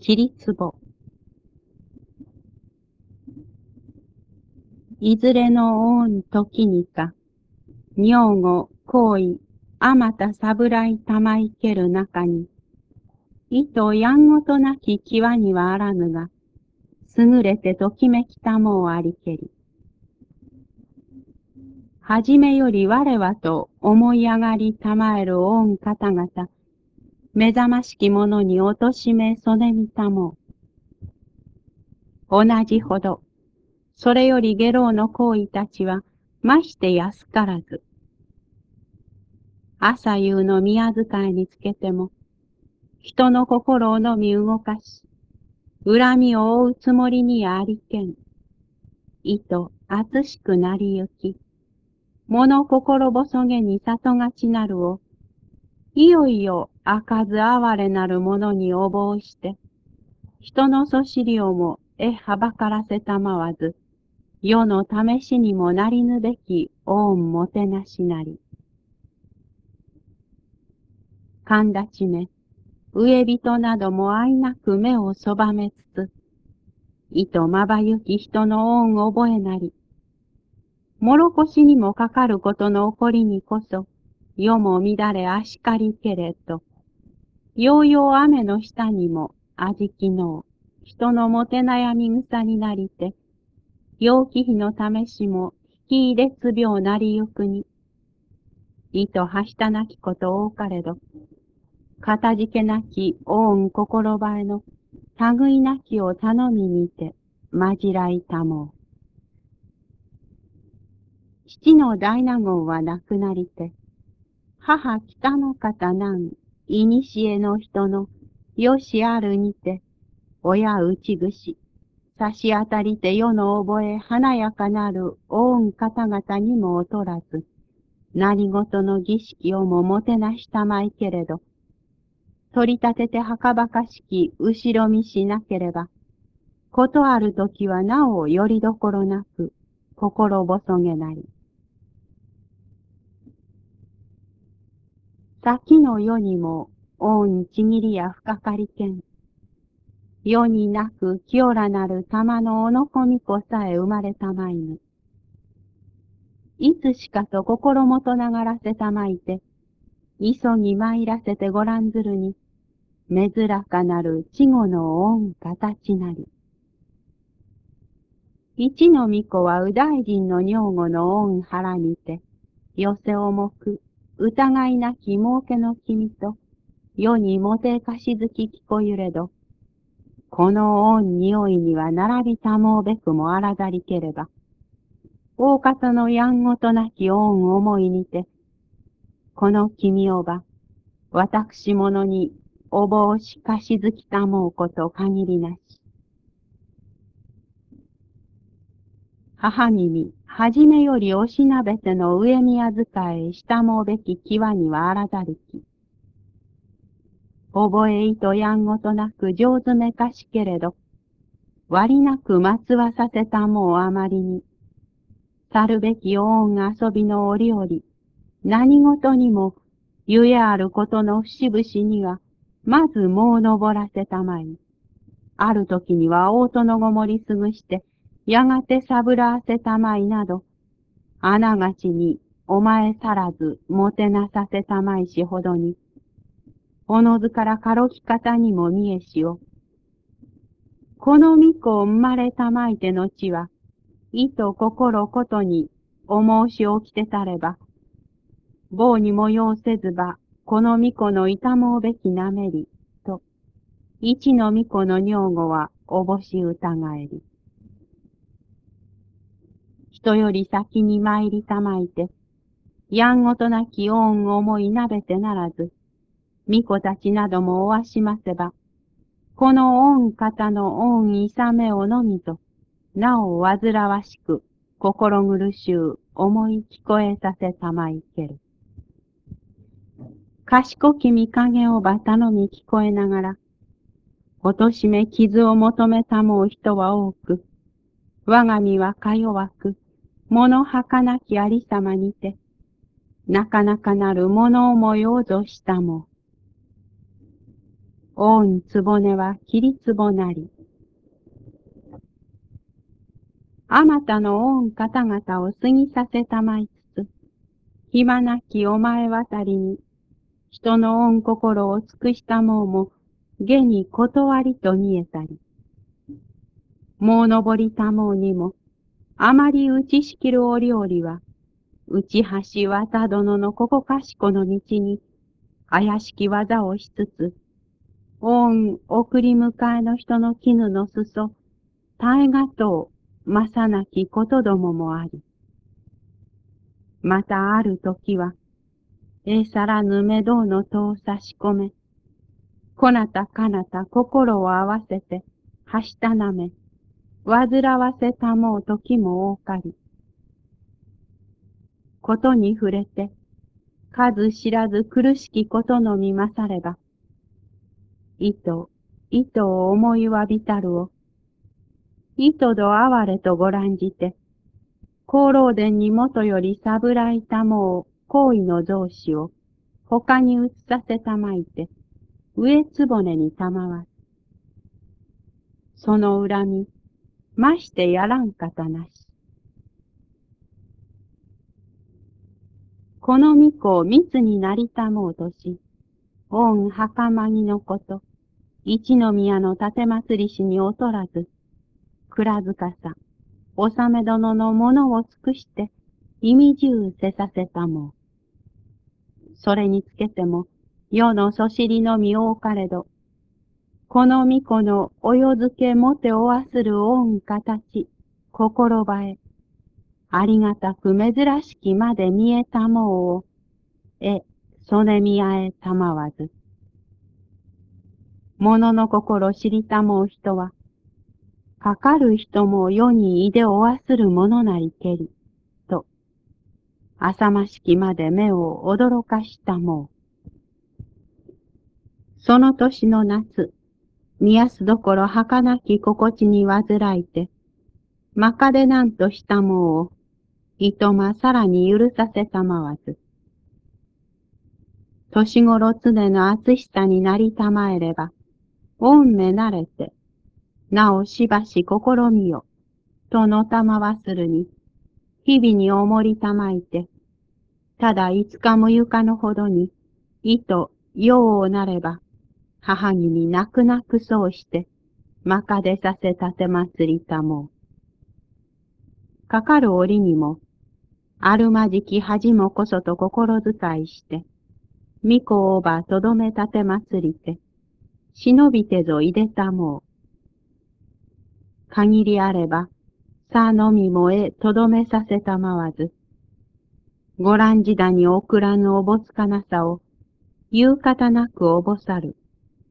きりつぼ。いずれのおん時にか、女御、行為、あまた侍たまいける中に、いとやんごとなき際にはあらぬが、優れてときめきたもうありけり。はじめより我はと思い上がりたまえる御ん方々、目覚ましきものにおとしめそねみたもう。同じほど、それより下郎の行為たちは、まして安からず。朝夕の宮遣いにつけても、人の心をのみ動かし、恨みを追うつもりにありけん。意図厚しくなりゆき、物心細げに里がちなるを、いよいよ開かず哀れなる者におぼうして、人のそしりをもはばからせたまわず、世の試しにもなりぬべき恩もてなしなり。神立ちめ、上人などもあいなく目をそばめつつ、いとまばゆき人の恩覚えなり、もろこしにもかかることの起こりにこそ、世も乱れあしかりけれと、ようよう雨の下にもあじきのう、人のもて悩み草になりて、陽気日の試しも引き入れつ病なりゆくに、いとはしたなきこと多かれど、かたじけなき恩心ばえの類なきを頼みにて、まじらいたもう。父の大納言は亡くなりて、母北の方なんいにしえの人のよしあるにて、親打ちぐし、差し当たりて世の覚え華やかなる恩方々にも劣らず、何事の儀式をももてなしたまいけれど、取り立ててはかばかしき後ろ見しなければ、ことあるときはなおよりどころなく、心細げなり。先の世にも、恩ちぎりや深かりけん。世になく清らなる玉のおのこみこさえ生まれたまいぬ。いつしかと心もとながらせたまいて、急ぎ参らせてごらんずるに、珍かなる稚語の恩形なり。一の巫女は右大臣の女御の恩腹にて、寄せ重く、疑いなき儲けの君と、世にもてかしずき聞こゆれど、この恩匂いには並びたもうべくもあらがりければ、大方のやんごとなき恩思いにて、この君をば、私ものにおぼうしかしずきたもうこと限りなし。母君、はじめよりおしなべての上宮遣いしたもうべき際にはあらざりき。覚えいとやんごとなく上手めかしけれど、割なく松はさせたもうあまりに、去るべき恩遊びの折々、何事にも、ゆえあることの節々には、まずもう登らせたまい。ある時には大戸のごもりすぐして、やがてさぶらわせたまいなど、あながちにお前さらずもてなさせたまいしほどに、おのずから軽き方にも見えしを、この巫女を生まれたまいてのちは、意と心ことにお申し起きてたれば、棒にも用せずば、この巫女の痛もうべきなめり、と、一の巫女の女御はおぼし疑えり。人より先に参りたまいて、やんごとなき恩思いなべてならず、巫女たちなどもおわしませば、この恩方の恩いさめをのみと、なお煩わしく、心苦しゅう思い聞こえさせたまいける。賢き見影をば頼み聞こえながら、おとしめ傷を求めたもう人は多く、我が身はか弱く、物儚きありさまにて、なかなかなる物思いをぞしたも御んつぼねは切りつぼなり。あまたの御方々を過ぎさせたまいつつ、暇なきお前渡りに、人の御心を尽くしたもうも、下に断りと見えたり。もう登りたもうにも、あまり打ちしきるお料理は、内橋渡殿のここかしこの道に、怪しき技をしつつ、御送り迎えの人の絹の裾、耐えがとう、まさなきことどももあり。またある時は、さらぬめどうの戸を差し込め、こなたかなた心を合わせて、はしたなめ、煩わせたもう時も多かり。ことに触れて、数知らず苦しきことのみまされば、糸を思いわびたるを、糸ど哀れとご覧じて、厚労殿にもとより侍たもう行為の増子を、他に移させたまいて、上つぼねにたまわす。その恨み、ましてやらん方なし。この巫女を密になりたもうとし、御袴木のこと、一宮の立祭りしに劣らず、倉塚さん、納め殿のものを尽くして、意味中せさせたもう。それにつけても、世のそしりのみ多かれど、この巫女のおよづけもておわする御形、心ばえ、ありがたく珍しきまで見えたもうを、そねみあえたまわず。物の心知りたもう人は、かかる人も世にいでおわするものなりけり、と、浅ましきまで目を驚かしたもう。その年の夏、見やすどころ儚き心地に煩いて、まかでなんとしたもうを、いとまさらに許させたまわず。年頃常の暑しさになりたまえれば、御目慣れて、なおしばし試みよ、とのたまわするに、日々におもりたまいて、ただ5日もゆかのほどに、いとようなれば、母君に泣く泣くそうして、まかでさせたてまつりたもう。かかる折にも、あるまじき恥もこそと心遣いして、巫女をばとどめたてまつりて、忍びてぞいでたもう。限りあれば、さのみもとどめさせたまわず、ご覧じだに送らぬおぼつかなさを、言う方なくおぼさる。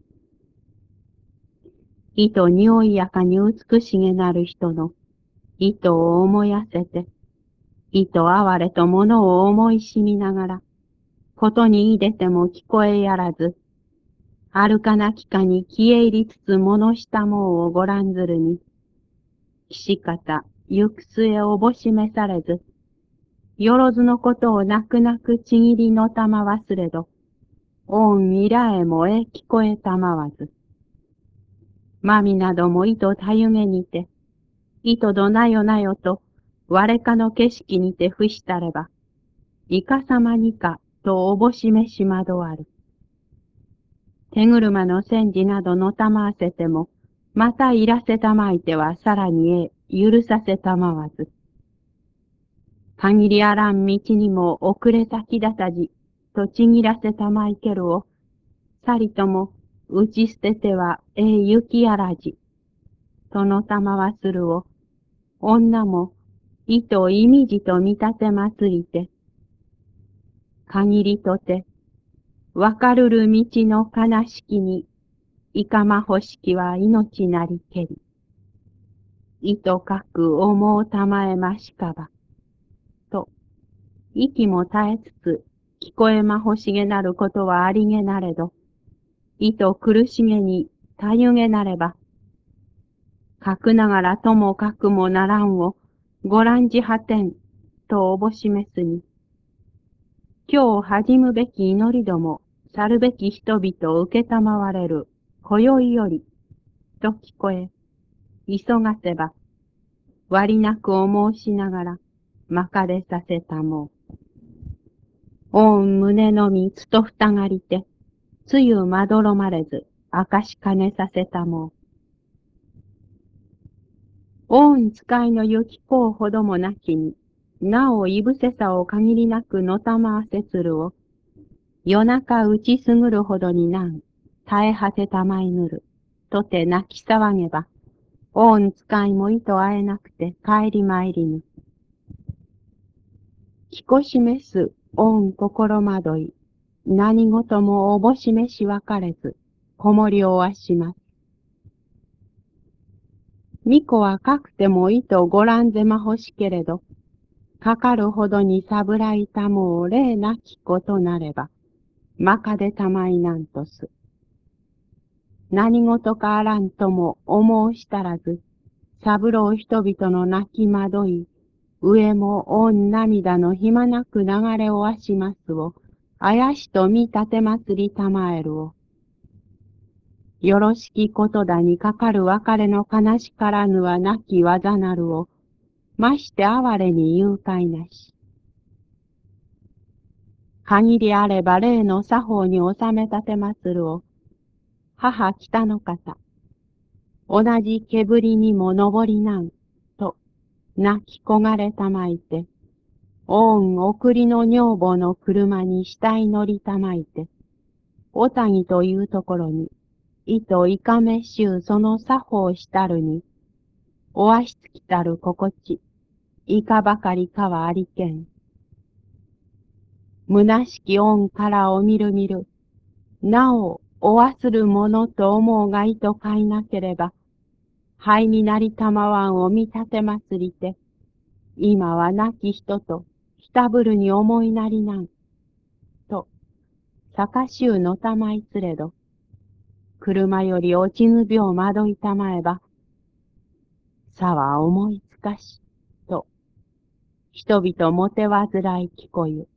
意と匂いやかに美しげなる人の、意図を思いやせて、意と哀れと物を思いしみながら、ことにいでても聞こえやらず、歩かなきかに消え入りつつ物したもうをご覧ずるに、岸方、行く末おぼしめされず、よろずのことを泣く泣くちぎりのたま忘れど、御未来も聞こえたまわず。まみなども糸たゆげにて、糸どなよなよと、我かの景色にて伏したれば、いかさまにかとおぼしめしまどある。手車の戦時などのたまわせても、またいらせたまいてはさらに許させたまわず。限りあらん道にも遅れ先だたじ、とちぎらせたまいけるを、さりとも打ち捨てては行きあらじ、とのたまわするを、女も意と意味じと見立てまつりて、限りとて、わかるる道の悲しきに、いかまほしきは命なりけり。意とかく思うたまえましかば。と、息も絶えつつ、聞こえまほしげなることはありげなれど、意と苦しげにたゆげなれば、かくながらともかくもならんを、ご覧じはてん、とおぼしめすに、今日始むべき祈りども、去るべき人々を受けたまわれる、 今宵より、と聞こえ、急がせば、割なくお申しながら、まかれさせたもう。御胸のみつとふたがりて、つゆまどろまれず、明かしかねさせたもう。御使いの行きこうほどもなきに、なおいぶせさを限りなくのたまわせつるを、夜中打ちすぐるほどになん、耐え果てたまいぬる、とて泣き騒げば、御使いもいと会えなくて帰り参りぬ。きこ示す御心惑い、何事もおぼしめし分かれず、こもりおわします。巫女はかくてもいとご覧ぜまほしけれど、かかるほどにさぶらいたもう礼なきことなれば、まかでたまいなんとす。何事かあらんとも思うしたらず、さぶろう人々の泣きまどい、上も御涙の暇なく流れおわしますを、あやしと見立て祭りたまえるを。よろしきことだにかかる別れの悲しからぬはなき技なるを、まして哀れに誘拐なし。限りあれば例の作法に収め立て祭るを、母北の方、同じ煙にも登りなん、と、泣き焦がれたまいて、御送りの女房の車に死体乗りたまいて、おたぎというところに、いといかめしゅうその作法したるに、おわしつきたる心地、いかばかりかはありけん。虚しき恩からおみるみる、なお、おわするものと思うがいとかいなければ、灰になりたまわんを見立て祭りて、今は亡き人と、ひたぶるに思いなりなん、と、さかしゅうのたまいつれど、車より落ちぬびょうまどいたまえば、さは思いつかし、と、人々もてわずらい聞こゆ。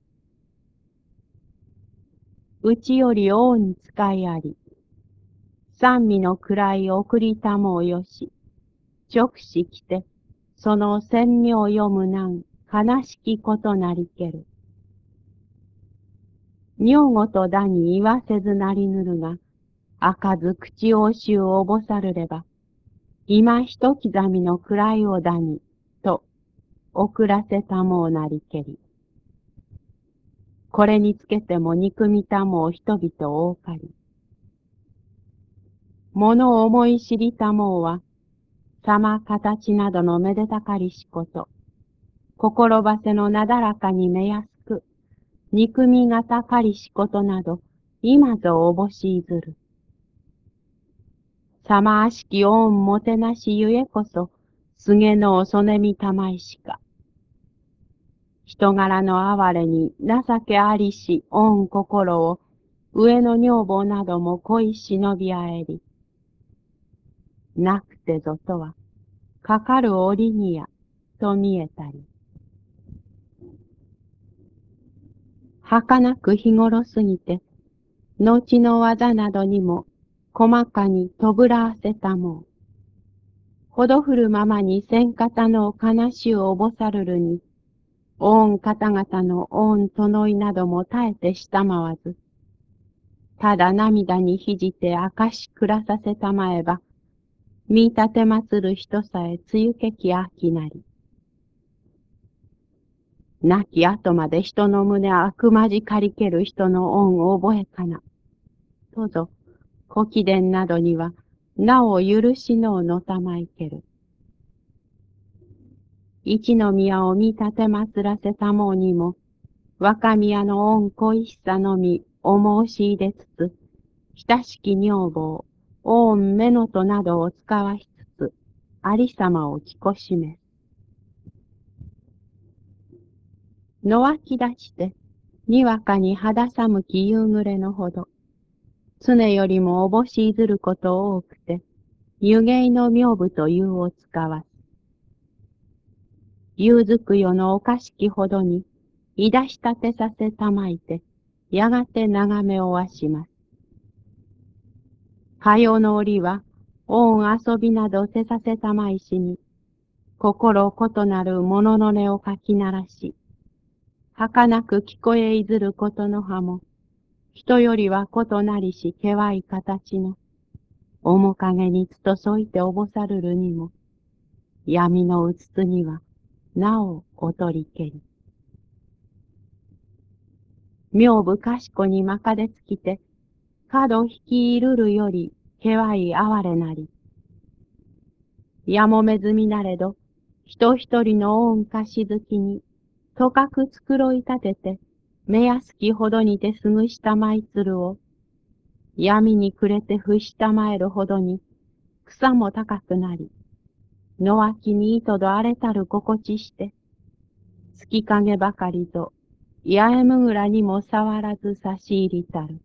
うちより王に使いあり、三味の位送りたもうよし、直視来て、その仙名読むなん悲しきことなりける。女ごとだに言わせずなりぬるが、開かず口をしゅうおぼさるれば、今一刻みの位をだに、と、遅らせたもうなりけり。これにつけても憎みたもう人々多かり。物を思い知りたもうは、様形などのめでたかりしこと、心ばせのなだらかにめやすく、憎みがたかりしことなど、今ぞおぼしいずる。さまあしき恩もてなしゆえこそ、すげのおそねみたまいしか。人柄の哀れに情けありし恩心を、上の女房なども恋忍びあえり。なくてぞとは、かかる折にや、と見えたり。儚く日頃すぎて、後の技などにも、細かにとぶらわせたもう。ほどふるままにせん方の悲しゅうおぼさるるに、御方々の御殿いなども絶えてしたまわず、ただ涙にひじて明かし暮らさせたまえば、見立て祭る人さえつゆけき秋なり。亡き後まで人の胸あくまじかりける人の恩を覚えかな。とぞ、古貴殿などには、なお許しのうのたまいける。一宮を見立て祭らせたもうにも、若宮の恩恋しさのみお申し入れつつ、親しき女房、御目のとなどを使わしつつ、ありさまをきこしめ。のわき出して、にわかに肌寒き夕暮れのほど、常よりもおぼしいずること多くて、湯芸の名部というを使わす。夕づくよのおかしきほどに、いだしたてさせたまいて、やがて眺めおわします。 かよの折は、恩遊びなどせさせたまいしに、心異なるものの音をかき鳴らし、儚く聞こえいずることの葉も、人よりは異なりしけわい形の、面影につとそいておぼさるるにも、闇のうつつには、なおおとりけり。妙部かしこにまかでつきて、角引きいるるより、けわい哀れなり。やもめずみなれど、人一人の恩かしずきに、とかく繕い立てて、目やすきほどにてすぐしたまいつるを、闇に暮れてふしたまえるほどに、草も高くなり、野脇に糸ど荒れたる心地して、月影ばかりと、八重むぐらにも触らず差し入りたる。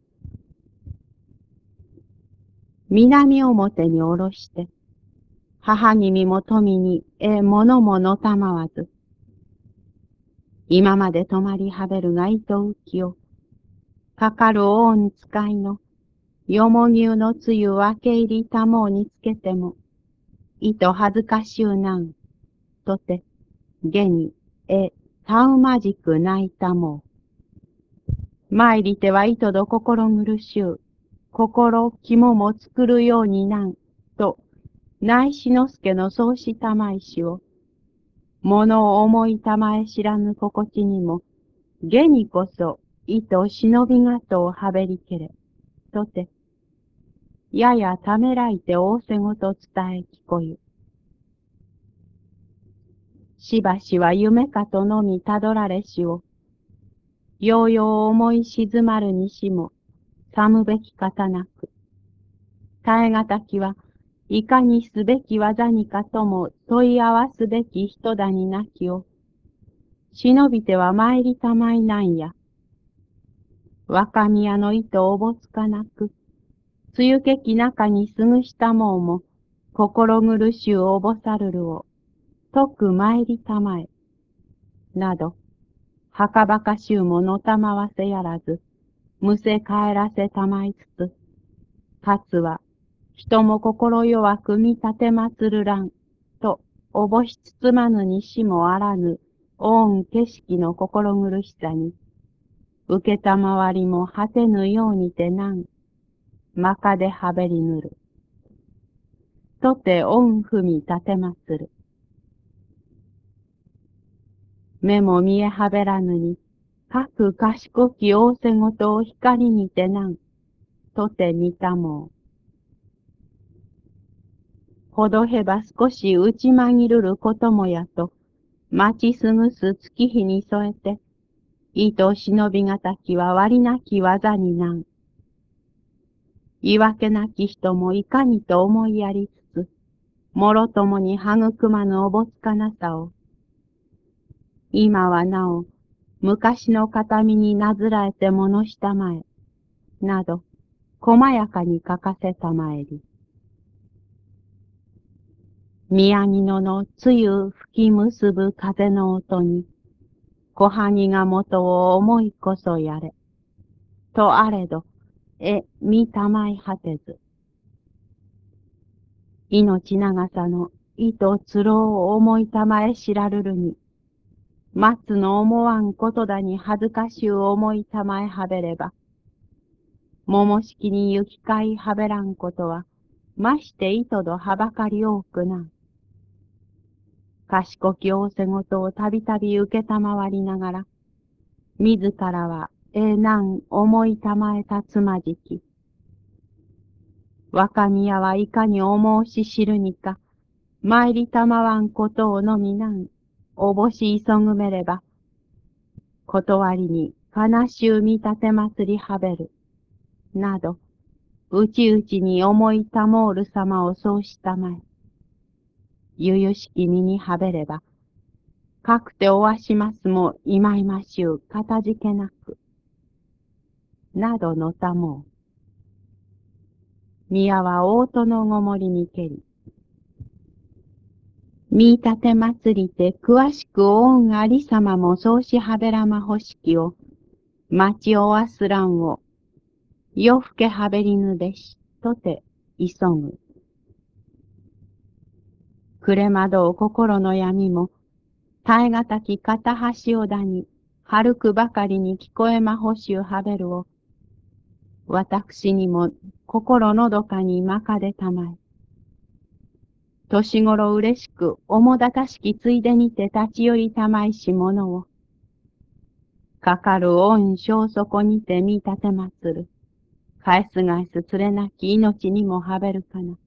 南表におろして、母君も富に物ものたまわず、今まで泊まりはべるが糸浮きを、かかる恩使いの、よもぎゅうのつゆ分け入りたもうにつけても、糸恥ずかしゅうなん、とて、げに、たうまじく泣いたもう。参りては糸ど心苦しゅう、心肝も作るようになん、と、内志の助のそうしたまいしを、物を思いたまえ知らぬ心地にも、下にこそ、糸忍びがとをはべりけれ、とて、ややためらいて仰せごと伝え聞こゆ。しばしは夢かとのみたどられしを、ようよう思い静まるにしも、さむべき方なく、耐えがたきは、いかにすべき技にかとも問い合わすべき人だになきを、忍びては参りたまいなんや。若宮の糸おぼつかなく、つゆけき中にすぐしたもうも、心苦しゅうおぼさるるを、とく参りたまえ。など、はかばかしゅうものたまわせやらず、むせ帰らせたまいつつ、かつは、人も心弱く見立てまつるらん、と、おぼしつつまぬにしもあらぬ、恩景色の心苦しさに、受けたまわりも果てぬようにてなん、まかではべりぬる。とて恩踏み立てまつる。目も見えはべらぬに、かく賢き仰せごとを光にてなん、とて見たもう。ほどへば少し打ちまぎるることもやと、待ちすぐす月日に添えて、糸忍びがたきは割なき技になん。言い訳なき人もいかにと思いやりつつ、もろともに育まぬおぼつかなさを、今はなお、昔の形見になずらえてものしたまえ、など、細やかに書かせたまえり。宮城野のつゆ吹き結ぶ風の音に、小埴が元を思いこそやれ。とあれど、見たまい果てず。命長さの糸つろを思いたまえ知らるるに、松の思わんことだに恥ずかしゅう思いたまえはべれば、桃式に行き交いはべらんことは、まして糸どはばかり多くな。賢き仰せごとをたびたび受けたまわりながら、自らはなん思いたまえたつまじき。若宮はいかに思うし知るにか、参りたまわんことをのみなん、おぼし急ぐめれば、断りに悲しゅう見立て祭りはべる、など、うちうちに思いたもうるさまをそうしたまえ。ゆゆしき身にはべれば、かくておわしますもいまいましゅうかたじけなく、などのたもう。宮は大戸のごもりにけり、見立て祭りて詳しくお恩ありさまもそうしはべらまほしきを、待ちおわすらんを、夜更けはべりぬべし。 とて急ぐ。暮れ惑う心の闇も、耐え難き片端をだに、歩くばかりに聞こえまほしゅうはべるを、私にも心のどかにまかでたまえ。年頃嬉しく、重だたしきついでにて立ち寄りたまいしものを、かかる恩正底にて見立てまつる。返す返すつれなき命にもはべるかな。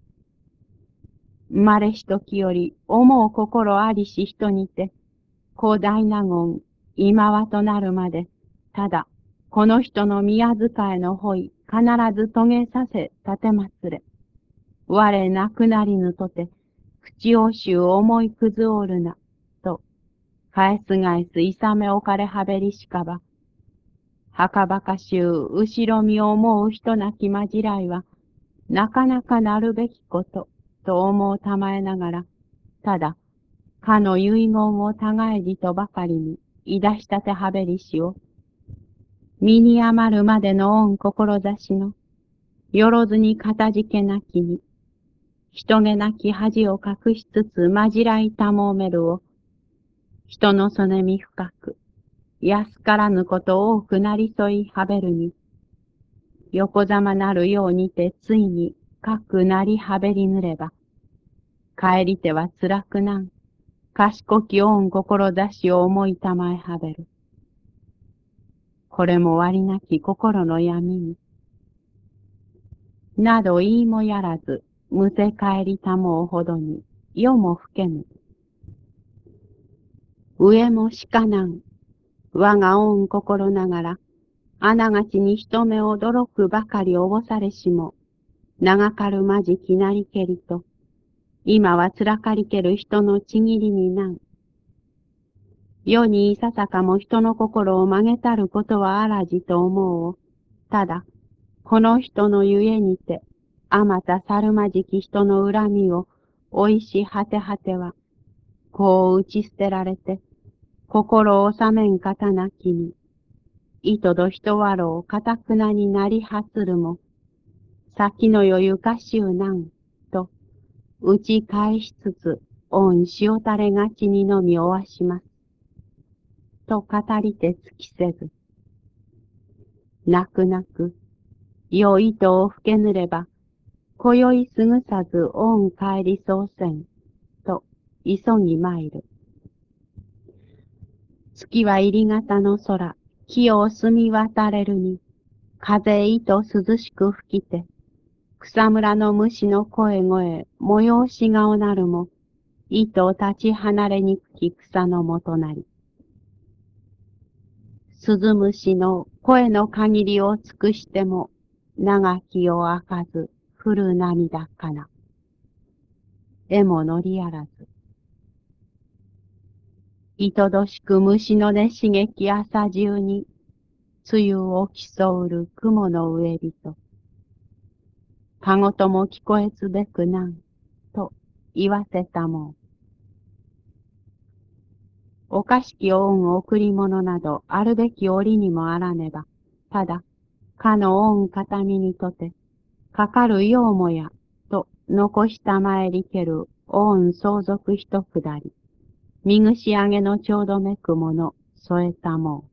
生まれしときより思う心ありし人にて、広大な言、今はとなるまで、ただ、この人の宮遣いのほい、必ず遂げさせ立てまつれ。我なくなりぬとて、口をしゅう思いくずおるな、と、返す返すいさめおかれはべりしかば、はかばかしゅう後ろ見を思う人なきまじらいは、なかなかなるべきこと、と思うたまえながら、ただ、かの遺言を互いじとばかりに、いだしたてはべりしを、身に余るまでの恩志の、よろずにかたじけなきに、人気なき恥を隠しつつまじらいたもめるを、人のそねみ深く、安からぬこと多くなりそいはべるに、横ざまなるようにてついにかくなりはべりぬれば、帰りては辛くなん、賢き恩志を思いたまえはべる。これも割なき心の闇に、など言いもやらず、むせ帰りたもうほどに、夜も更けぬ。上もしかなん、我が恩心ながら、あながちに人目驚くばかりおぼされしも、長かるまじきなりけりと、今はつらかりける人のちぎりになん。世にいささかも人の心を曲げたることはあらじと思う。ただ、この人のゆえにて、あまたさるまじき人の恨みを、おいし果て果ては、こう打ち捨てられて、心を収めん方なきに、いとど人わろうかたくなになりはつるも、先のよゆかしゅうなん、と、打ち返しつつ、恩塩垂れがちにのみおわします。と語りて尽きせず、泣く泣く、よいとをふけぬれば、今宵すぐさず恩帰りそうせん、と、急ぎ参る。月は入り型の空、木を澄み渡れるに、風いと涼しく吹きて、草むらの虫の声声、催し顔なるも、いと立ち離れにくき草のもとなり。鈴虫の声の限りを尽くしても、長きを開かず、降る涙かな。絵も乗りあらず。いとどしく虫の音刺激朝中に、梅雨を競うる雲の上人。かごとも聞こえつべくなん、と言わせたもん。おかしき恩贈り物などあるべき折にもあらねば、ただ、かの恩形見にとて、かかるようもや、と残したまえりける恩相続一くだり、みぐし上げのちょうどめくもの、添えたもん。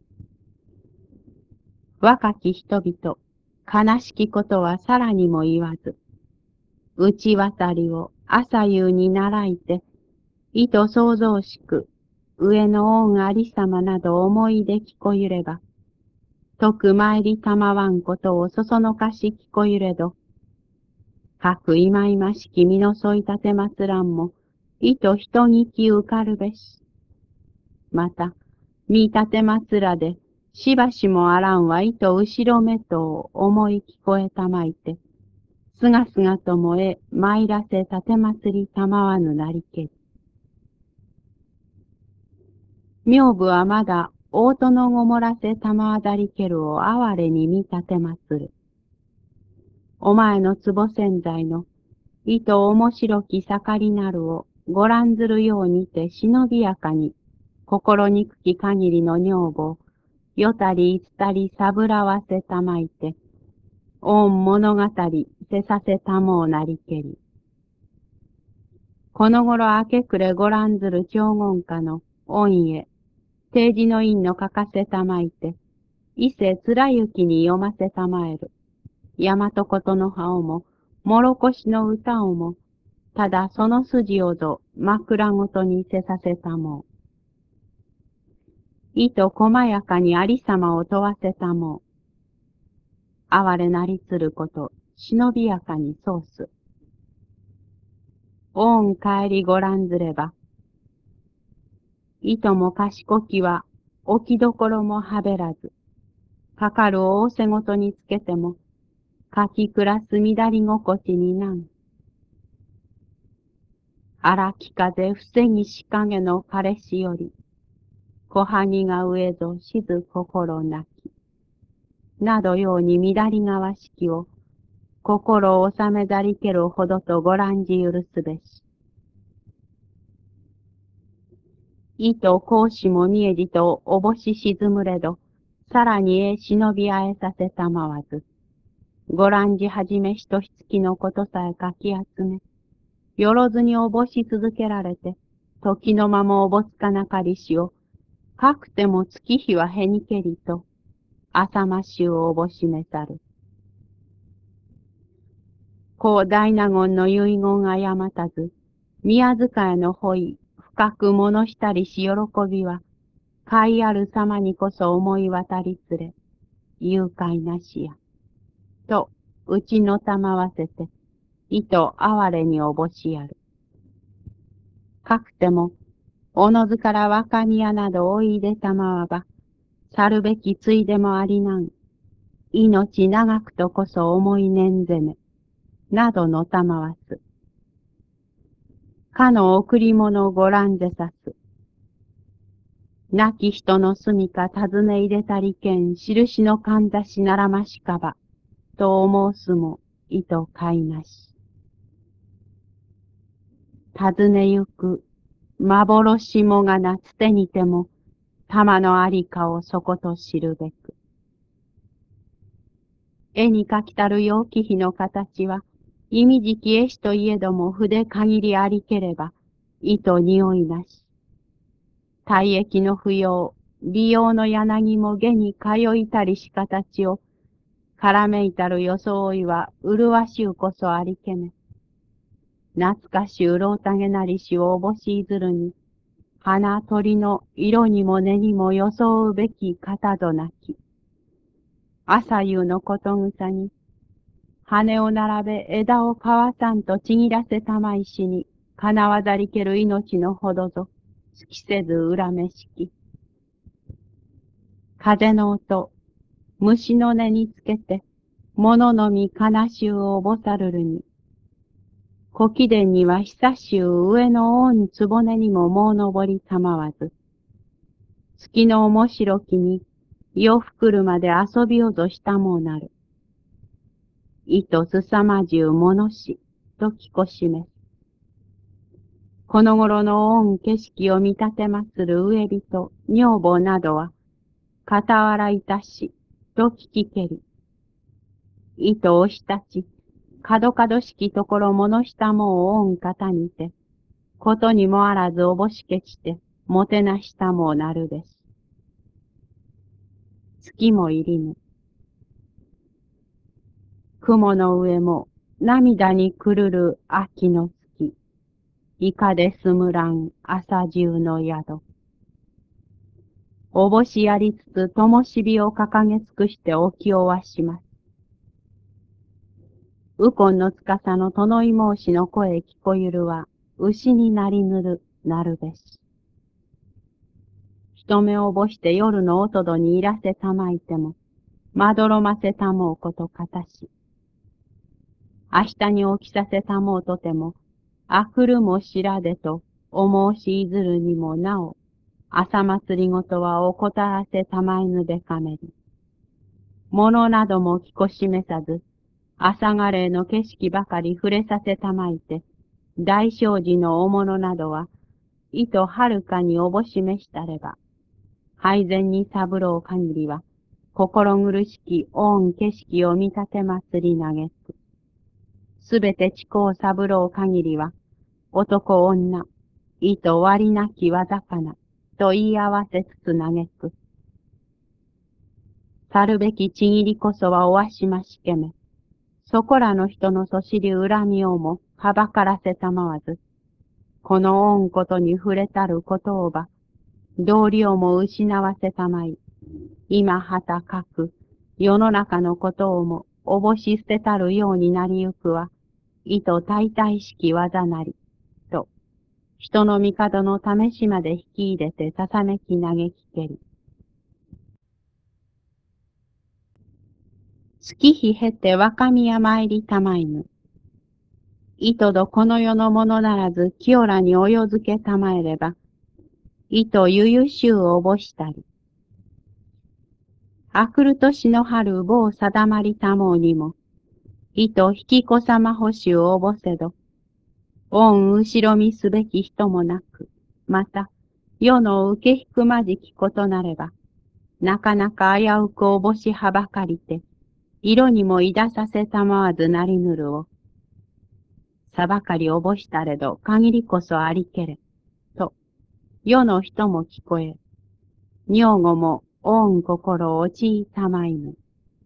若き人々、悲しきことはさらにも言わず、内渡りを朝夕に習いて、意図創造しく、上の恩ありさまなど思い出聞こゆれば、徳参りたまわんことをそそのかし聞こゆれど、かくいまいましき身の添い立てまつらんも、意図人に気浮かるべし。また、見立てまつらで、しばしもあらんは意図後ろめと思い聞こえたまいて、すがすがともえ参らせ立てまつりたまわぬなりけり。名部はまだ、大殿ごもらせたまわだりけるを哀れに見立てまつる。お前の壺洗剤の、意図面白き盛りなるを、ご覧ずるようにて忍びやかに、心にくき限りの女房、よたりいつたりさぶらわせたまいて、 御物語せさせたもうなりけり。この頃明け暮れご覧ずる長言家の御へ、定時の院の書かせたまいて、伊勢貫之に読ませたまえる。大和ことの葉をも、もろこしの歌をも、ただその筋をぞ枕ごとにせさせたもう。意と細やかにありさまを問わせたもう。哀れなりつること、忍びやかにそうす。御ん帰りご覧ずれば、いとも賢きは置きどころもはべらず、かかる仰せごとにつけても、かきくらす乱り心地になん。荒き風防ぎしかげの彼氏より、小はぎが上ぞしず心なき。などように乱りがわしきを、心を収めざりけるほどとご覧じ許すべし。意と講師も見えじとおぼし沈むれど、さらに忍びあえさせたまわず。ご覧じはじめひとひつきのことさえかき集め、よろずにおぼし続けられて、時のままおぼつかなかりしを、かくても月日はへにけりと、朝ましゅうおぼしめさる。こう大納言の遺言誤たず、宮遣いのほい、深く物したりし喜びは、かいある様にこそ思い渡りつれ、誘拐なしや。と、うちのたまわせて、意と哀れにおぼしやる。かくても、おのずから若宮などおいでたまわば、去るべきついでもありなん。命長くとこそ思いねんぜめ、などのたまわす。かの贈り物をご覧ぜさす。亡き人の住みか尋ね入れたりけん、印のかんざしならましかば、と思うすも、意とかいなし。尋ねゆく、幻もがなつてにても、玉のありかをそこと知るべく。絵に描きたる楊貴妃の形は、意味じき絵師といえども筆限りありければ、意と匂いなし。体液の不要、美容の柳も下に通いたりし形を、からめいたる装いは麗しゅうこそありけめ。懐かしゅうろうたげなりしをおぼしいずるに、花鳥の色にも根にも装うべき方となき。朝夕のことぐさに、羽を並べ枝をかわさんとちぎらせたまいしに、かなわざりける命のほどぞ、尽きせず恨めしき。風の音、虫の音につけて、物のみ悲しゅうおぼさるるに、古貴殿には久しゅう上の御つぼねにももうのぼりたまわず、月の面白きに、夜ふくるまで遊びをぞしたもうなる。意とすさまじゅうものし、と聞こしめ。この頃の御景色を見立てまする上人、女房などは、傍らいたし、と聞きけり。意と押し立ち、角々しきところ物したもう御方にて、ことにもあらずおぼしけして、もてなしたもうなるべし。月も入りぬ。雲の上も涙にくるる秋の月。いかですむらん朝中の宿。おぼしやりつつ灯火を掲げ尽くしてお気をわします。右近の司の殿井申しの声聞こゆるは、牛になりぬるなるべし。人目をおぼして夜のおとどにいらせたまいても、まどろませたもうことかたし。明日に起きさせたもうとても、あくるも知らでと、お申しいずるにもなお、朝祭りごとはおこたらせたまいぬべかめり。物なども聞こしめさず、朝がれの景色ばかり触れさせたまいて、大正寺の大物などは、意とはるかにおぼしめしたれば、配膳に三郎限りは、 心苦しき恩景色を見立て祭り嘆く。すべて知行三郎限りは、男女、意と割なきわざかな、と言い合わせつつ嘆く。去るべきちぎりこそはおわしましけめ、そこらの人のそしり恨みをもはばからせたまわず、この恩ことに触れたることをば、道理をも失わせたまい、今はたかく、世の中のことをもおぼし捨てたるようになりゆくは、意と大々しき技なり、と、人の帝の試しまで引き入れてささめき嘆きけり。月日経て若宮参りたまいぬ。いとどこの世のものならず清らにおよづけたまえれば、いとゆゆしゅうおぼしたり。あくる年の春某定まりたもうにも、いと引きこさまほしゅうおぼせど、恩後ろ見すべき人もなく、また、世の受け引くまじきことなれば、なかなか危うくおぼしはばかりて、色にもいださせたまわずなりぬるを、さばかりおぼしたれど限りこそありけれ、と、世の人も聞こえ、女房も恩心落ちたまいぬ。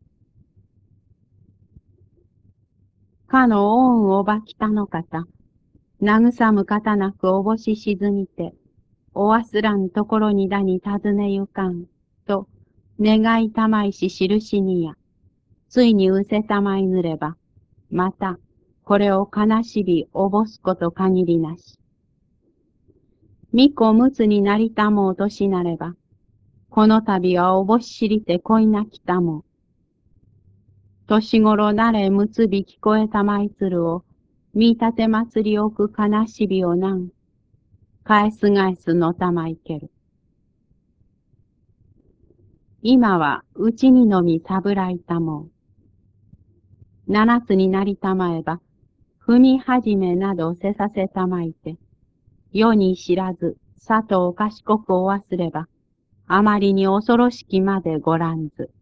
かの恩おばきたの方、慰む方なくおぼし沈みて、おわすらんところにだに尋ねゆかん、と、願いたまいし印にや、ついにうせたまいぬれば、また、これを悲しびおぼすこと限りなし。みこむつになりたもうとしなれば、この度はおぼし知りて恋なきたも。年頃なれむつび聞こえたまいつるを、見立て祭り置く悲しびをなん、返す返すのたまいける。今はうちにのみさぶらいたもう。七つになりたまえば、踏み始めなどせさせたまいて、世に知らず、里を賢くお忘れば、あまりに恐ろしきまでごらんず。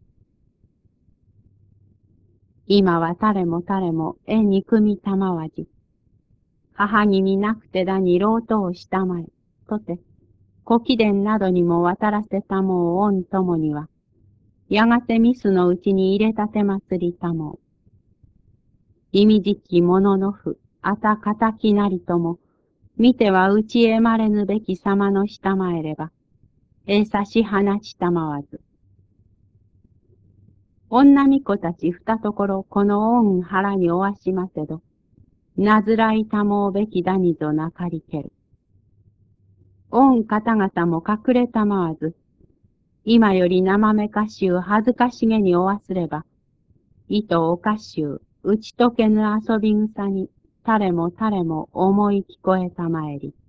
今は誰も誰も縁に組みたまわじ。母に見なくてだにろうとをしたまえ、とて、古貴殿などにも渡らせたもう恩ともには、やがてミスのうちに入れたて祭りたもう。意味じき者のふ、あたかたきなりとも、見ては打ちえまれぬべき様のしたまえれば、さし放ちたまわず。女巫女たち二ところこの恩腹におわしませど、なずらいたもうべきだにぞなかりける。恩方々も隠れたまわず、今より生めかしゅう恥ずかしげにお忘れば、いとおかしゅう打ち解けぬ遊び草に、誰も誰も思い聞こえたまえり。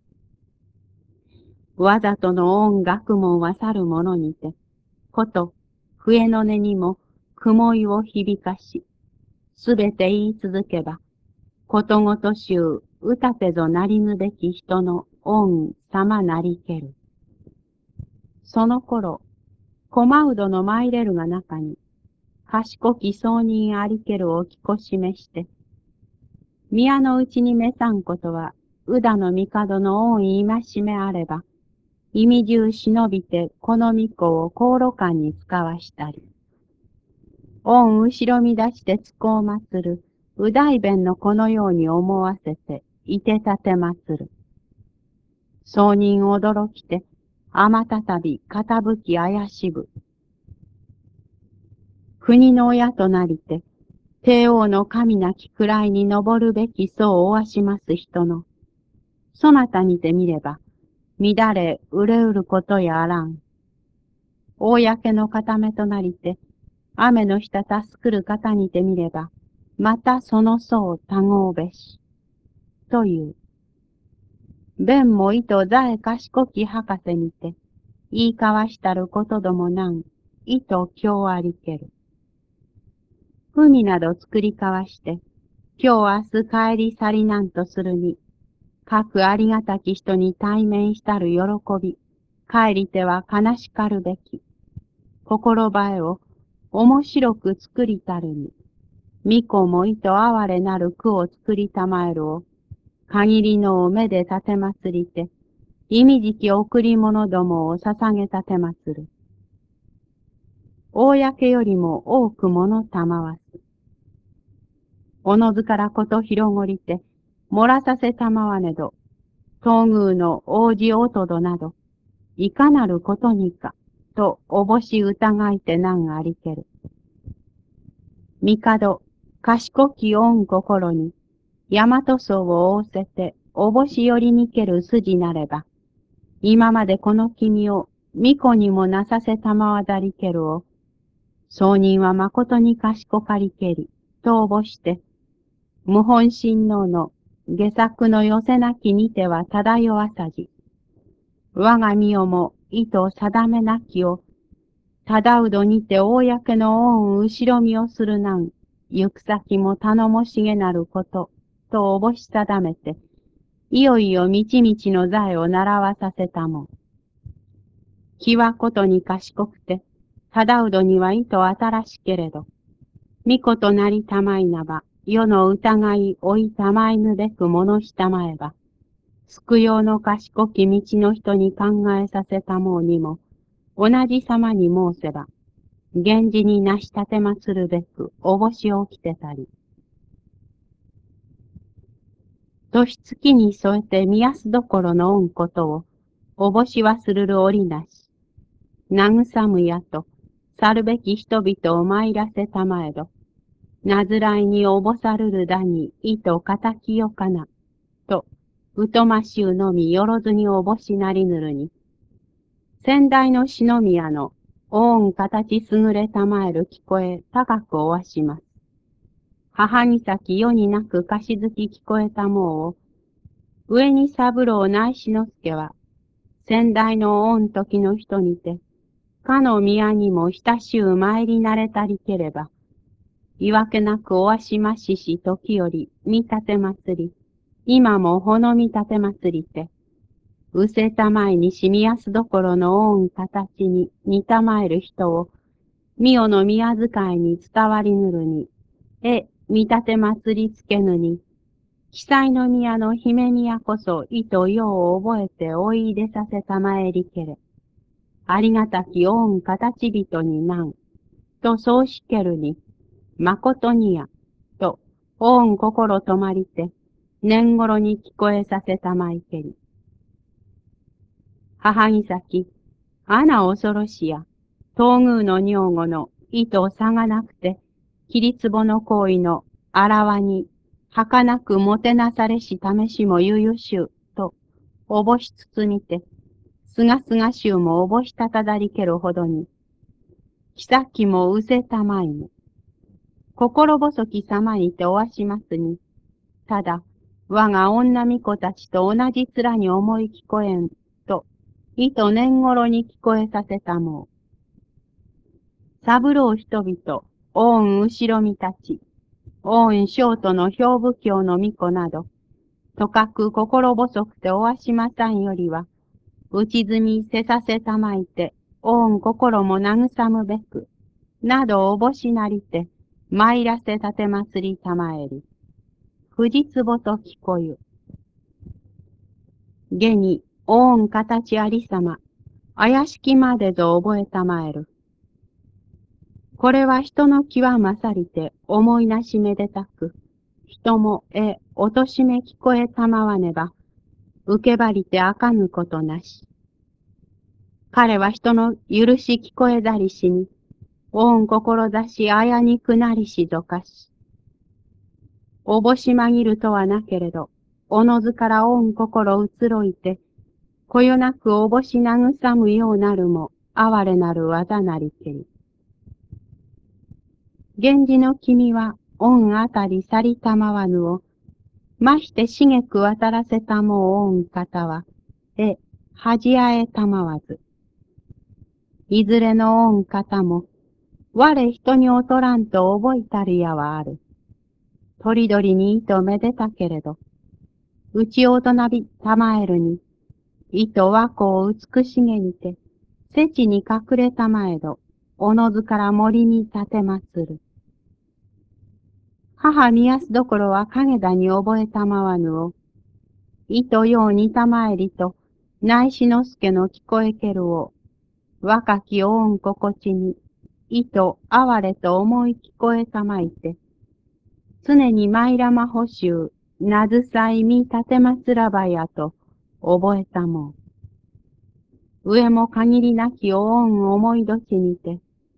わざとの恩学問は去るものにて、こと、笛の音にも雲いを響かし、すべて言い続けば、ことごとしゅう歌てぞなりぬべき人の恩様なりける。その頃、駒うどの参れるが中に、賢き僧人ありけるおきこ示して、宮のうちにめさんことは、宇田の帝の恩いましめあれば、意味中忍びてこの巫女を香炉館に使わしたり、恩後ろみ出してつこう祭る、右大弁のこのように思わせて、いてたて祭る。僧人驚きて、あまたたび傾き怪しぶ。国の親となりて、帝王の神なき位に登るべきそうおわします人の、そなたにてみれば、乱れ憂うることやあらん。公の固めとなりて、雨の下助くる方にてみれば、またそのそうたごうべし。という。弁も意とざえ賢き博士にて、言い交わしたることどもなん、意と今日ありける。文など作り交わして、今日明日帰り去りなんとするに、各ありがたき人に対面したる喜び、帰りては悲しかるべき。 心ばえを面白く作りたるに、巫女もいと哀れなる句を作りたまえるを、限りの目で立てまつりて、意味じき贈り物どもを捧げたてまつる。公よりも多くものたまわす。おのずからこと広ごりて、漏らさせたまわねど、東宮の王子おとどなど、いかなることにか、とおぼし疑いてなんありける。帝、賢き恩心に、大和荘を仰せて、おぼしよりにける筋なれば、今までこの君を、巫女にもなさせたまわざりけるを、僧人は誠に賢かりけり、とおぼして、無本親王の下作の寄せなきにては漂わさじ、我が身をも意図定めなきを、ただうどにて公の恩後ろみをするなん、行く先も頼もしげなること、とおぼし定めて、いよいよみちみちの財を習わさせたもん。気はことに賢くて、ただうどには意図新しけれど、巫女となりたまいなば、世の疑い追いたまいぬべくものしたまえば、救用の賢き道の人に考えさせたもうにも、同じ様に申せば、源氏になし立てまつるべく、おぼしをきてたり。年月に添えて見やすどころの恩ことを、おぼしはするる折なし。慰むやと、去るべき人々を参らせたまえど、なずらいにおぼさるるだに、意と敵よかな、と、うとましゅうのみよろずにおぼしなりぬるに、先代の篠宮の、お恩形優れたまえる聞こえ高くおわします。母に先世になくかしづき聞こえたもうを、上に三郎内志之助は、先代の恩時の人にて、かの宮にも親しゅう参りなれたりければ、いわけなくおわしましし時より見立て祭り、今もほの見立て祭りて、うせたまえにしみやすどころの恩形に似たまえる人を、みおの宮遣いに伝わりぬるに、見立て祭りつけぬに、記載の宮の姫宮こそ意とよう覚えておいでさせたまえりけれ。ありがたき恩形人になん、とそうしけるに、誠にや、と、恩心止まりて、年頃に聞こえさせたまいけり。母に先、あな恐ろしや、東宮の女御の意図を差がなくて、切壺の行為のあらわに、儚くもてなされし試しもゆゆしゅう、と、おぼしつつみて、すがすがしゅうもおぼしたただりけるほどに、きさきもうせたまいも、心細き様にておわしますに、ただ、我が女巫女たちと同じ面に思い聞こえん、と、意図年頃に聞こえさせたもう。三郎人々、恩後ろ見たち、恩小都の兵部教の巫女など、とかく心細くておわしまさんよりは、内積みせさせたまいて、恩心も慰むべく、などおぼしなりて、参らせたて祭りたまえり。藤壺と聞こゆ。下に、恩形ありさま、怪しきまでぞ覚えたまえる。これは人の気は勝りて思いなしめでたく、人もおとしめ聞こえたまわねば、受けばりてあかぬことなし。彼は人の許し聞こえだりしに、恩志あやにくなりしぞかし。おぼしまぎるとはなけれど、おのずから恩心移ろいて、こよなくおぼし慰むようなるも、哀れなる技なりけり。源氏の君は、恩あたり去りたまわぬを、ましてしげく渡らせたもう恩方は、恥あえたまわず。いずれの恩方も、我人に劣らんと覚えたるやはある。とりどりに意図めでたけれど、うちおとなびたまえるに、意図和光美しげにて、せちに隠れたまえど、 おのずから森に立てまつる。母見やすどころは影田に覚えたまわぬを、いとよう似たまえりと、内志之助の聞こえけるを、若きおん心地に、いと哀れと思い聞こえたまいて、常に参らま補修、なずさいみ立てまつらばやと、覚えたもん。上も限りなきおおん思いどちにて、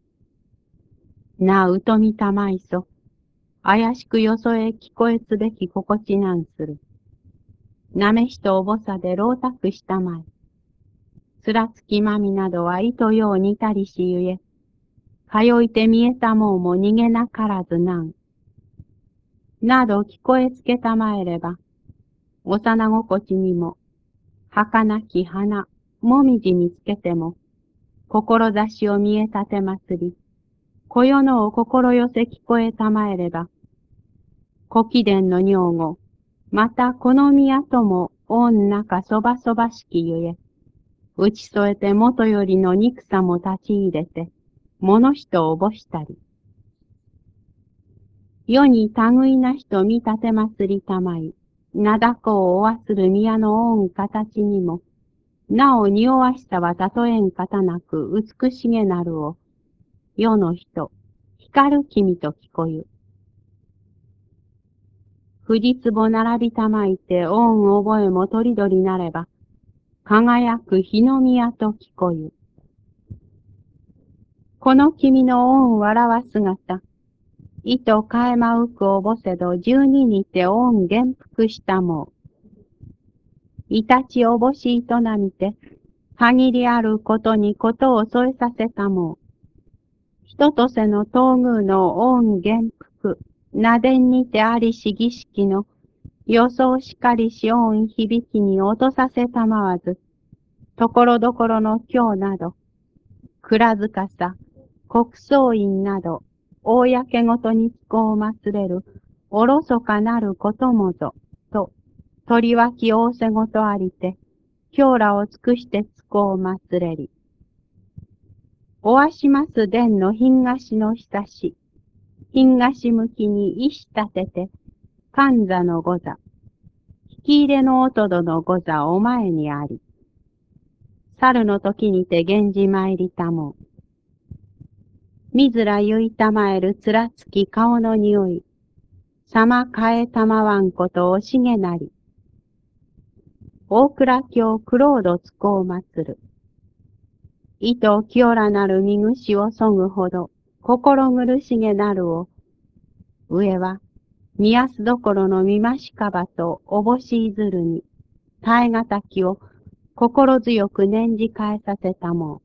なうとみたまいそ、怪しくよそへ聞こえつべき心地なんする。なめしとおぼさでろうたくしたまい。つらつきまみなどは糸よう似たりしゆえ、通いて見えたもうも逃げなからずなん。など聞こえつけたまえれば、幼心地にも、儚き花、もみじ見つけても、志を見えたてまつり、こよのを心寄せ聞こえたまえれば、古貴殿の女房、またこの宮とも女かそばそばしきゆえ、打ち添えて元よりの憎さも立ち入れて、物人をおぼしたり。世に類な人見立てまつりたまい、なだこをおわする宮の恩形にも、なお匂わしさはたとえんかたなく美しげなるを、世の人、光る君と聞こゆ。藤壺並びたまいて恩覚えもとりどりなれば、輝く日の宮と聞こゆ。この君の恩笑わ姿、糸かえまうくおぼせど十二にて恩元服したもう。いたちおぼし営みて、限りあることにことを添えさせたもう。人とせの東宮の恩元服、なでんにてありし儀式の予想しかりし恩響きに落とさせたまわず、ところどころの今日など、蔵塚さ、国葬院など、公ごとに気候を祀れる、おろそかなることもぞ、と、とりわき仰せごとありて、今日らを尽くしてつこを祀れり。おわします殿の東の久し、東向きに石立てて、神座の御座、引き入れのおとどの御座お前にあり。猿の時にて源氏参りたも。みずらゆいたまえるつらつき顔の匂い、さまかえたまわんことおしげなり。大倉京クロードつこう祭る。糸清らなるみぐしをそぐほど、心苦しげなるを、上は、みやすどころのみましかばとおぼしいずるに、耐えがたきを心強く念じ返させたもん。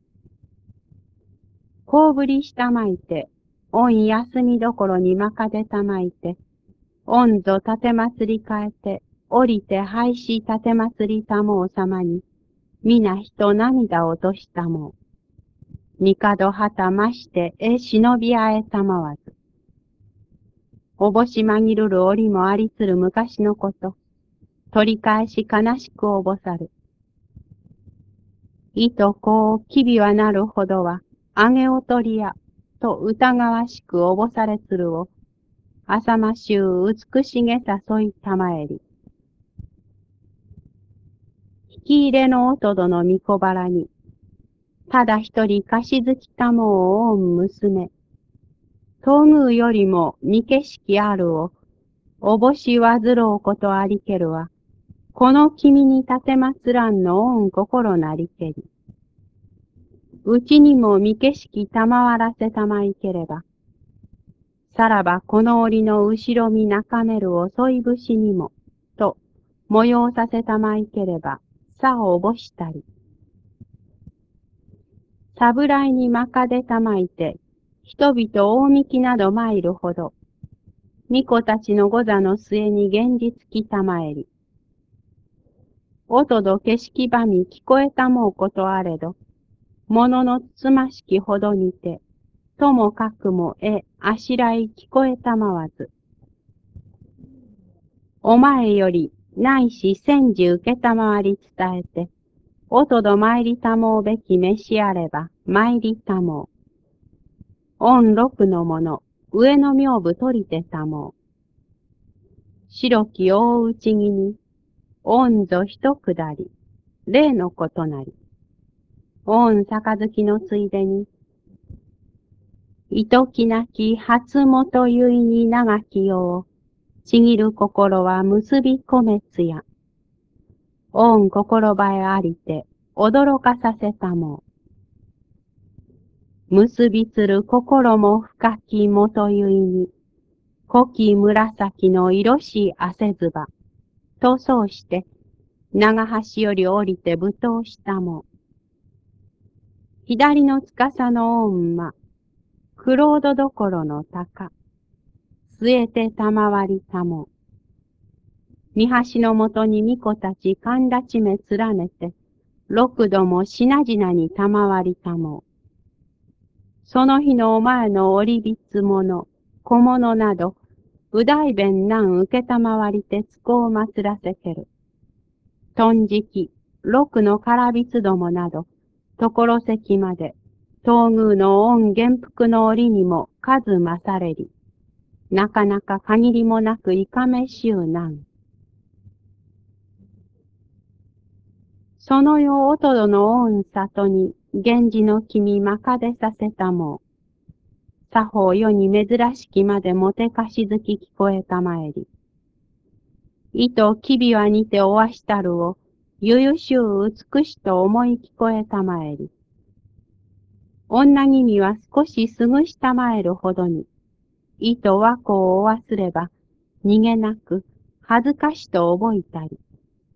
こうぶりしたまいて、恩休みどころにまかでたまいて、恩ぞ立てまつりかえて、降りて廃止立てまつりたもうさまに、皆人涙を落としたもう。帝旗まして忍びあえたまわず。おぼしまぎるる折もありつる昔のこと、取り返し悲しくおぼさる。いとこうきびはなるほどは、あげおとりや、と疑わしくおぼされつるを、あさましゅう美しげさそいたまえり。引き入れのおとどのみこばらに、ただ一人かしずきたもをおん娘。東宮よりも見景色あるを、おぼしわずろうことありけるは、この君に立てまつらんのおん心なりけり。うちにも見景色たまわらせたまいければ、さらばこの折の後ろ見中める遅い節にも、と、催させたまいければ、さをおぼしたり。侍にまかでたまいて、人々大みきなど参るほど、巫女たちの御座の末に現実きたまえり。音ど景色ばみ聞こえたもうことあれど、物のつつましきほどにて、ともかくもあしらい聞こえたまわず。お前より、ないし千事受けたまわり伝えて、おとど参りたもうべき召しあれば、参りたもう。 御六の者、上の名部取りてたも。白き大内着に、御ぞ一下り、例のことなり。御杯のついでに、糸きなき初元ゆいに長きよう、ちぎる心は結び込めつや。御心ばえありて、驚かさせたも。結びつる心も深き元ゆいに、濃き紫の色し汗ずば、とそうして、長橋より降りて舞踏したも。左の司の御馬、クロードどころの鷹、据えて賜りたも。三橋のもとに巫女たち神立ち目連ねて、六度も品々に賜りたも。その日のお前の折りびつもの、小物など、うだいべんなん受けたまわりてつこを祭らせける。とんじき、六のからびつどもなど、ところせきまで、東宮の御元服の折にも数勝れり。なかなか限りもなくいかめしゅうなん。そのよおとどの御里に、源氏の君まかでさせたも。作法世に珍しきまでもてかしずき聞こえたまえり。糸きびわにておわしたるを、ゆゆしゅう美しと思い聞こえたまえり。女君は少しすぐしたまえるほどに、糸和子をおわすれば、逃げなく、恥ずかしと覚えたり。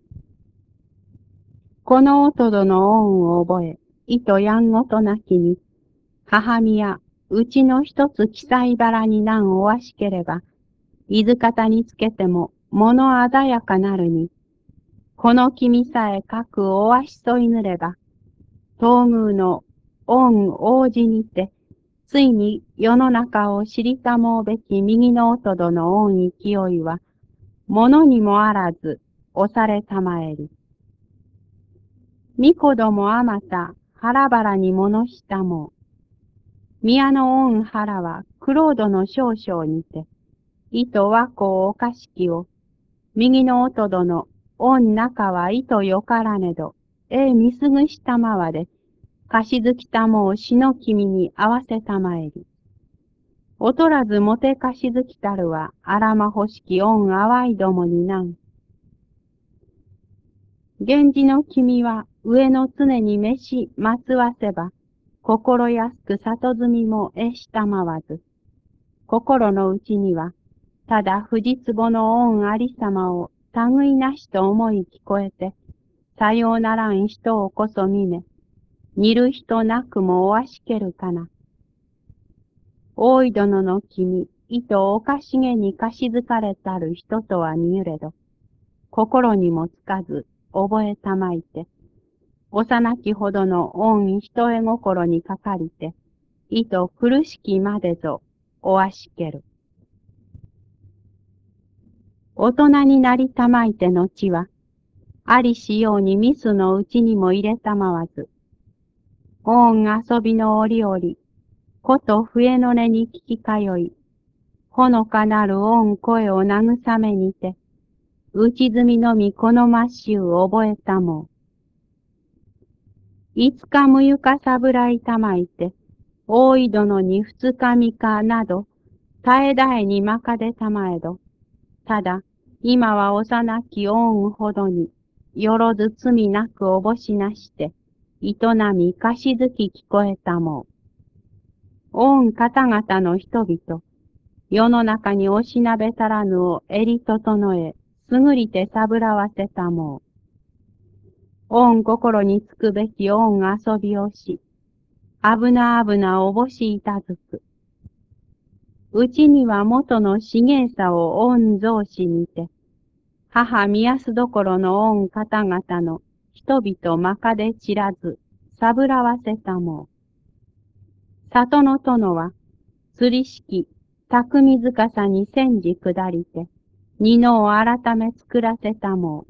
このおとどの恩を覚え、糸やんごとなきに、母みや、うちの一つ記載腹に難おわしければ、いずかたにつけても、物鮮やかなるに、この君さえかくおわしそいぬれば、東宮の恩王子にて、ついに世の中を知りたもうべき右のおとどの恩勢いは、ものにもあらず、押されたまえり。みこどもあまた、腹腹に物したも。宮の恩腹は、クロードの少々にて、糸和子おかしきを、右のおとどの恩中は糸よからねど、みすぐしたまわで、かしずきたもをしの君に合わせたまえり。おとらずもてかしずきたるは、あらまほしき恩淡いどもになん。源氏の君は、上の常に召し、まつわせば、心安く里住みもしたまわず、心の内には、ただ藤壺の恩ありさまを、類なしと思い聞こえて、さようならん人をこそ見め、似る人なくもおわしけるかな。大井殿の君、糸おかしげにかしずかれたる人とは見ゆれど、心にもつかず、覚えたまいて、幼きほどの恩人へ心にかかりて、糸苦しきまでぞ、おわしける。大人になりたまいて後は、ありしようにミスのうちにも入れたまわず、恩遊びの折々、こと笛の音に聞き通い、ほのかなる恩声を慰めにて、内積みのみこのましゅう覚えたも。5日6日さぶらいたまいて、大井殿に2日3日など、絶え絶えにまかでたまえど、ただ、今は幼き恩ほどに、よろず罪なくおぼしなして、営みかしずき聞こえたも。恩方々の人々、世の中におしなべたらぬを襟整え、すぐりてさぶらわせたも。恩心につくべき恩遊びをし、危な危なおぼしいたずく。うちには元の茂さを恩増しにて、母宮すどころの恩方々の人々まかで散らず、さぶらわせたも。里の殿は、釣り式、匠塚さに戦時下りて、二のを改め作らせたも。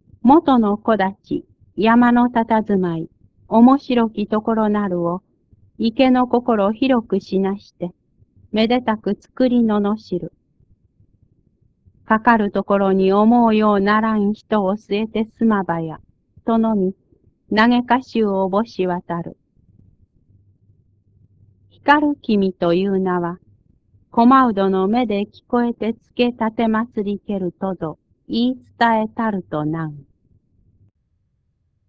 元の子立ち、山の佇まい、面白きところなるを、 池の心を広くしなして、めでたく作りののしる。かかるところに思うようならん人を据えてすまばや、とのみ、嘆かしゅうおぼし渡る。光る君という名は、コマウドの目で聞こえてつけたて祭りけるとぞ、言い伝えたるとなん。